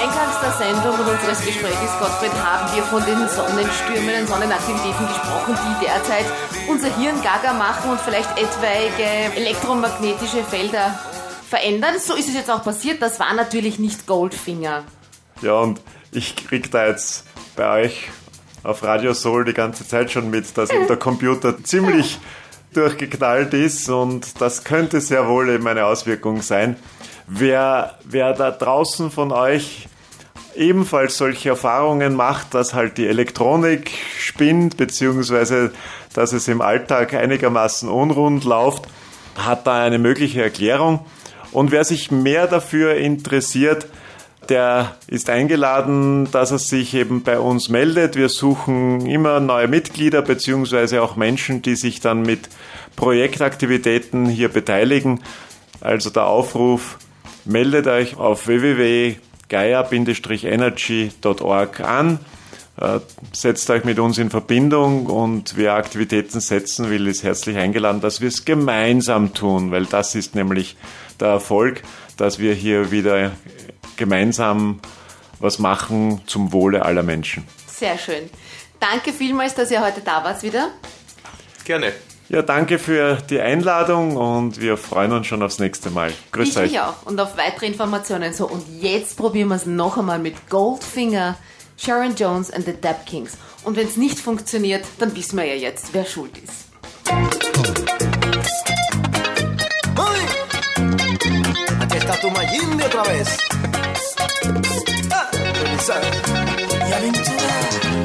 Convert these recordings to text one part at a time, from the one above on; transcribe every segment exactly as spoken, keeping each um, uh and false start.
Eingangs der Sendung und unseres Gesprächs, Gottfried, haben wir von den Sonnenstürmen, den Sonnenaktivitäten gesprochen, die derzeit unser Hirn gaga machen und vielleicht etwaige elektromagnetische Felder verändern. So ist es jetzt auch passiert. Das war natürlich nicht Goldfinger. Ja, und ich krieg da jetzt bei euch auf Radio Soul die ganze Zeit schon mit, dass eben der Computer ziemlich durchgeknallt ist und das könnte sehr wohl eben eine Auswirkung sein. Wer, wer da draußen von euch ebenfalls solche Erfahrungen macht, dass halt die Elektronik spinnt, beziehungsweise dass es im Alltag einigermaßen unrund läuft, hat da eine mögliche Erklärung. Und wer sich mehr dafür interessiert, der ist eingeladen, dass er sich eben bei uns meldet. Wir suchen immer neue Mitglieder beziehungsweise auch Menschen, die sich dann mit Projektaktivitäten hier beteiligen. Also der Aufruf, meldet euch auf w w w punkt gaia Bindestrich energy punkt org an, äh, setzt euch mit uns in Verbindung und wer Aktivitäten setzen will, ist herzlich eingeladen, dass wir es gemeinsam tun, weil das ist nämlich der Erfolg, dass wir hier wieder gemeinsam was machen zum Wohle aller Menschen. Sehr schön. Danke vielmals, dass ihr heute da wart wieder. Gerne. Ja, danke für die Einladung und wir freuen uns schon aufs nächste Mal. Grüß ich euch. Ich auch und auf weitere Informationen. So, und jetzt probieren wir es noch einmal mit Goldfinger, Sharon Jones and the Dap Kings. Und wenn es nicht funktioniert, dann wissen wir ja jetzt, wer schuld ist. Aquí está tu Mayimbe otra vez. Ah, revisar y aventurar.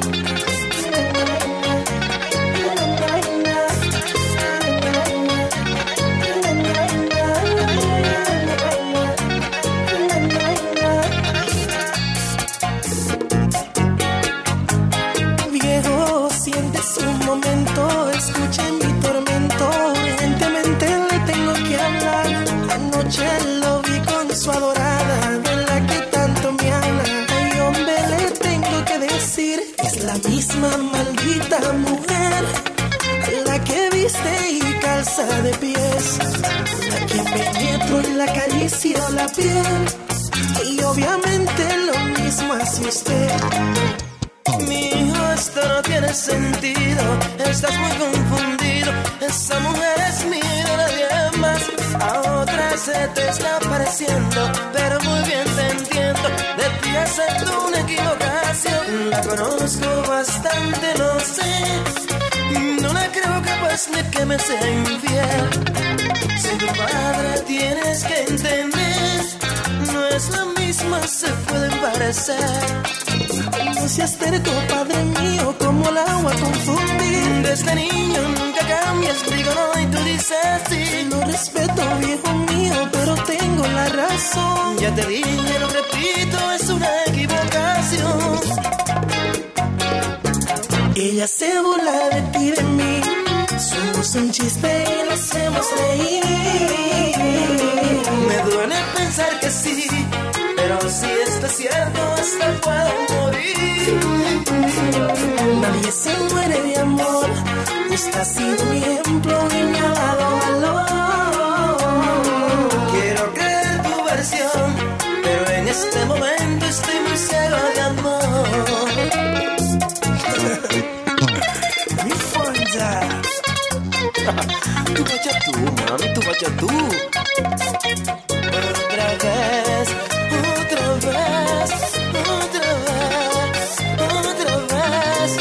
Viejo, sientes un momento, escuchen mi tormento. Urgentemente le tengo que hablar. Anoche lo vi con su adorada, de la que tanto me habla. Ay, hombre, le tengo que decir, es la misma maldita mujer, la que viste y calza de pies, la que penetro y la acaricio la piel. Y obviamente lo mismo hace usted. Mi hijo, esto no tiene sentido, estás muy confundido. Esa mujer es mía, nadie más. A otra se te está pareciendo, pero muy bien te entiendo. De ti acepto una equivocación. La conozco bastante, no sé. No la creo capaz de que me sea infiel. Si tu padre tienes que entender, no es la misma, se pueden parecer. No seas terco, padre mío, como el agua confundir. Desde niño nunca cambias, digo no y tú dices sí. Lo respeto, viejo mío, pero tengo la razón. Ya te dije, lo repito, es una equivocación. Ella se burla de ti, de mí. Somos un chiste y lo hacemos reír. Me duele pensar que sí, pero si esto es cierto, hasta puedo morir. Nadie se muere de amor. Usted ha sido mi ejemplo y me ha dado valor. Quiero creer tu versión, pero en este momento estoy muy ciego de amor. Mi fonda. Tú vaya tú, mami, tú vaya tú. Otra vez, otra vez, otra vez, otra vez.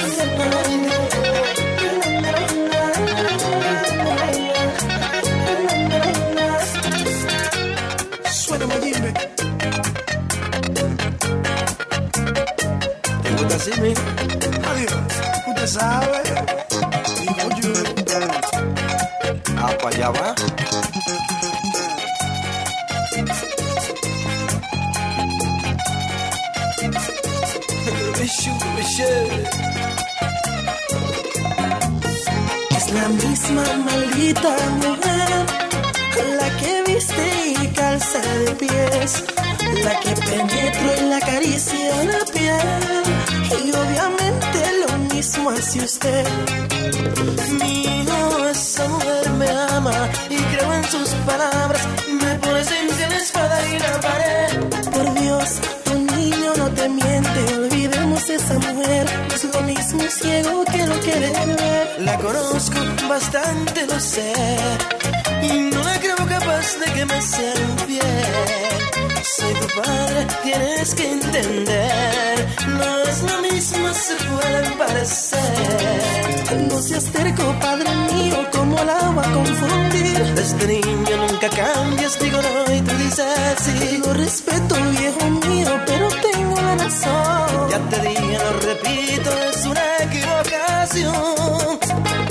Suena Mayimbe. ¿Te gusta así, mi? Adiós. Usted sabe. Digo yo. Ah, para allá va. Es la misma maldita mujer, la que viste y calza de pies, la que penetro y la acaricia la piel. Y obviamente lo mismo hace usted. Mi hijo, esa mujer me ama y creo en sus palabras. Me pones entre la espada y la pared. Por Dios, un niño es muy ciego que lo quiere ver. La conozco bastante, lo sé, y no la creo capaz de que me sea infiel. Soy tu padre, tienes que entender, no es lo mismo, se puede parecer. No seas terco, padre mío, como el agua confundir. Desde niño nunca cambias, digo no y tú dices sí. Lo respeto, viejo mío, pero tengo la razón. Ya te dije, lo repito, es una equivocación.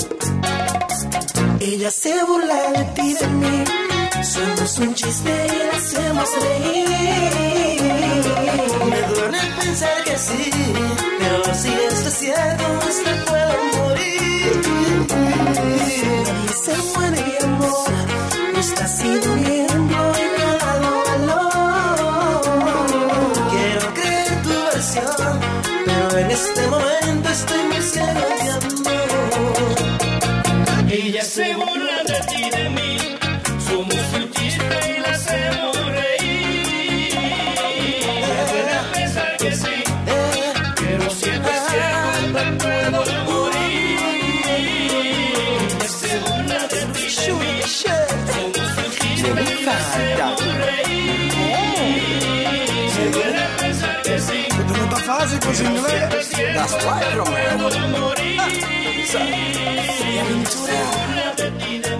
Ella se burla de ti, de mí. Somos un chiste y la hacemos reír. Me duele pensar que sí, pero si esto es cierto, hasta puedo morir. Nadie se muere de amor. Usted ha sido mi ejemplo y me ha dado valor. Quiero creer tu versión, pero en este momento estoy muy ciego de amor. Ella se burla de ti, de mí. Somos un chiste y la hacemos reír. Me duele pensar que sí, pero si esto es cierto, me puedo morir. Ella se burla de ti, de mí. Somos un chiste y la hacemos reír. Me duele pensar que sí, Esto no está fácil con su inglés. that's why, Romeo. Puedo morir. Se burla de ti, de